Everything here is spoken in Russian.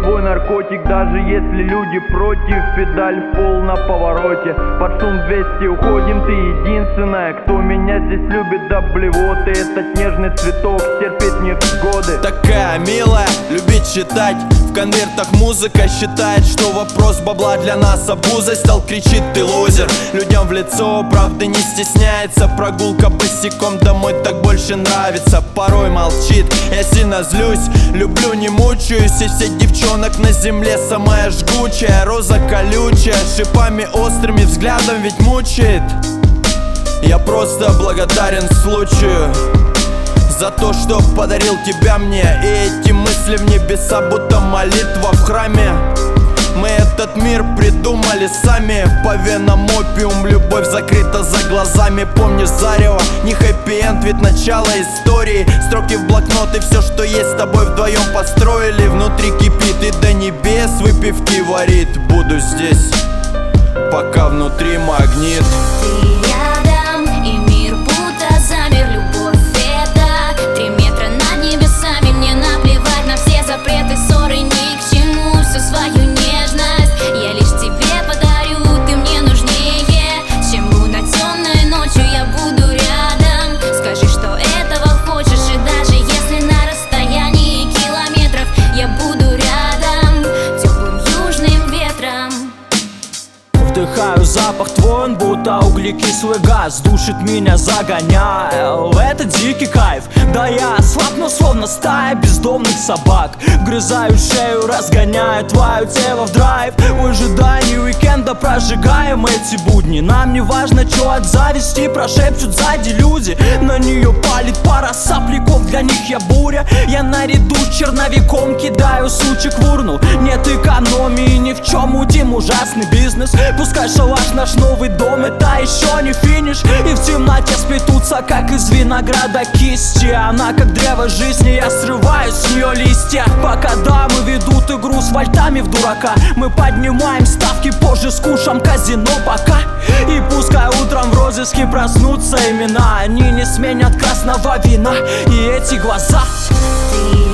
свой наркотик. Даже если люди против, педаль в пол на повороте. Под шум 200 уходим, ты единственная, кто меня здесь любит до блевоты. Этот нежный цветок терпит невзгоды. Такая милая, любит читать. В конвертах музыка, считает, что вопрос бабла для нас обузой стал. Кричит: ты лузер, людям в лицо, правда не стесняется. Прогулка босиком домой так больше нравится. Порой молчит, я сильно злюсь, люблю, не мучаюсь. И все девчонок на земле самая жгучая. Роза колючая, шипами острыми, взглядом ведь мучает. Я просто благодарен случаю за то, что подарил тебя мне. И эти мысли в небеса, будто молитва в храме. Мы этот мир придумали сами. По венам опиум, любовь закрыта за глазами. Помнишь зарево, не хэппи-энд, ведь начало истории. Строки в блокнот и все, что есть, с тобой вдвоем построили. Внутри кипит и до небес выпивки варит. Буду здесь, пока внутри магнит. Ты рядом, и мир будто замер. Любовь это 3 метра над небесами. Мне наплевать на все запреты, ссоры ни к чему. Всю свою нежность я лишь тебе подарю. Ты мне нужнее, чем луна темной ночью. Я буду рядом, скажи, что этого хочешь. И даже если на расстоянии километров, я буду рядом теплым южным ветром. Вдыхаю запах твой, он будто углекислый газ. Душит меня, загоняя в этот дикий кайф. Да я слабну, словно стая бездомных собак. Вгрызаю шею, разгоняю твое тело в драйв. В ожидании уикенда прожигаем эти будни. Нам не важно, что от зависти прошепчут сзади люди. На нее палит пара сопляков, для них я буря. Я наряду с черновиком кидаю сучек в урну. Нет экономии ни в чем, мутим ужасный бизнес. Пускай шалаш наш новый дом, это еще не финиш. И в темноте сплетутся, как из винограда кисти. Она как древо жизни, я срываю с нее листья. Пока дамы ведут игру с вольтами в дурака, мы поднимаем ставки, позже скушаем казино пока. И пускай утром в розыске проснутся имена, они не сменят красного вина и эти глаза. Ты